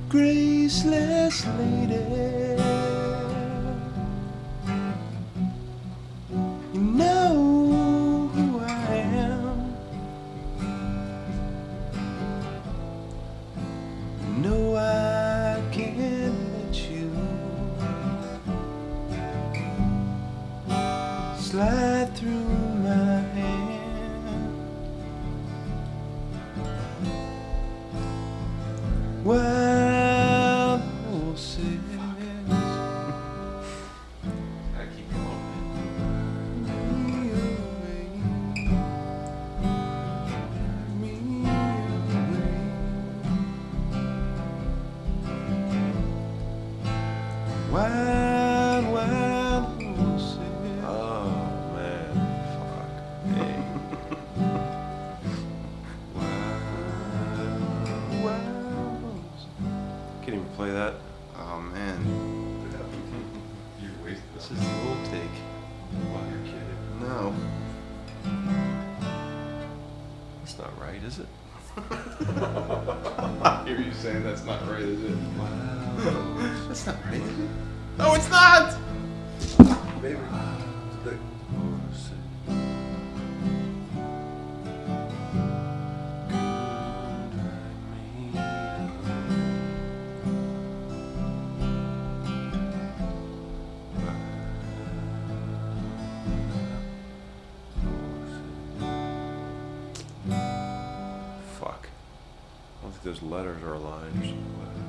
graceless lady. You know who I am. You know I can't let you slide through my hand. Wild horses. Gotta keep going. Wild, wild horses. Oh man, fuck. Hey. Wild, wild horses. Can't even play that. Oh man, You wasted this is the old take. While you're kidding. No. That's not right, is it? I hear you saying that's not right, is it? That's not right, is it? No, it's not! Maybe. Fuck. I don't think those letters are aligned or something.